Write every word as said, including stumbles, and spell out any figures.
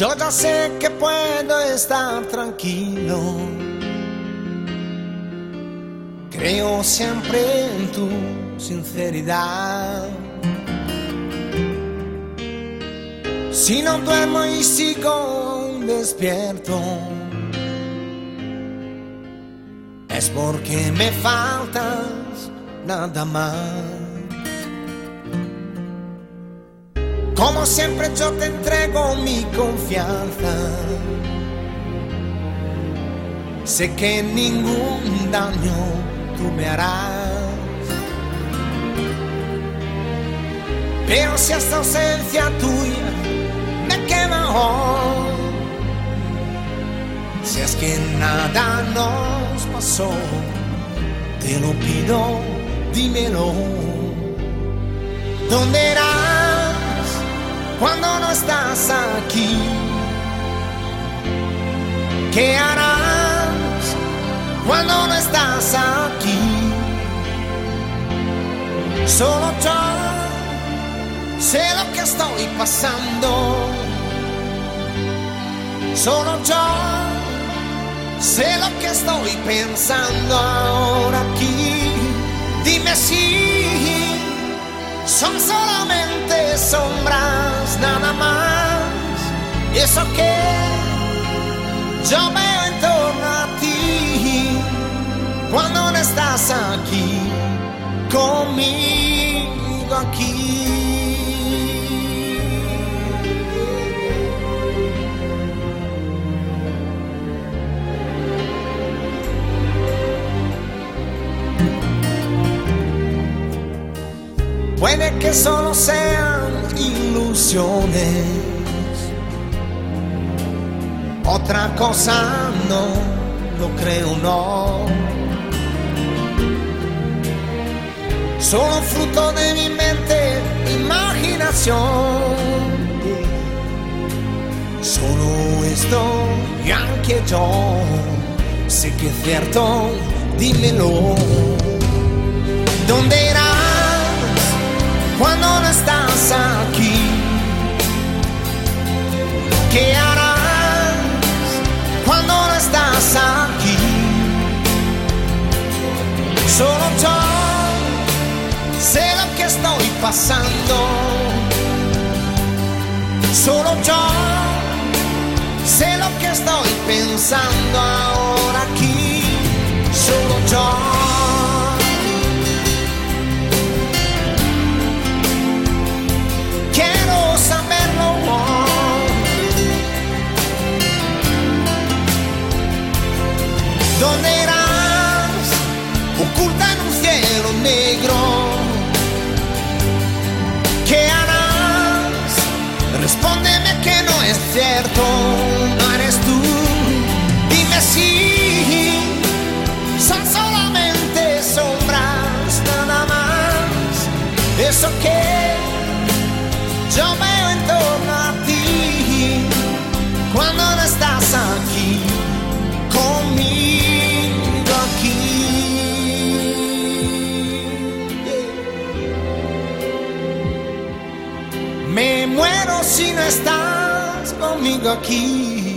Yo ya sé que puedo estar tranquilo. Creo siempre en tu sinceridad. Si no duermo y sigo despierto, es porque me faltas nada más. Como siempre yo te entrego mi confianza. Sé que ningún daño tú me harás. Pero si esta ausencia tuya me quema hoy, si es que nada nos pasó, te lo pido, dímelo. ¿Dónde irás cuando no estás aquí? ¿Qué harás cuando no estás aquí? Solo yo sé lo que estoy pasando. Solo yo sé lo que estoy pensando ahora aquí. Dime si son solamente sombras, nada más. Eso que yo veo en torno a ti cuando no estás aquí conmigo aquí. Puede que solo sean ilusiones, otra cosa no lo creo, no. Solo fruto de mi mente, imaginación. Solo estoy anche yo sé que es cierto, dímelo. ¿Dónde irás cuando no estás aquí? ¿Qué harás cuando no estás aquí? Solo yo sé lo que estoy pasando. Solo yo sé lo que estoy pensando ahora aquí. Solo yo. Quiero saberlo. ¿Dónde irás oculta en un cielo negro? ¿Qué harás? Respóndeme que no es cierto, no eres tú. Dime si son solamente sombras, nada más. Eso que yo veo en torno a ti cuando no estás aquí conmigo aquí. Me muero si no estás conmigo aquí.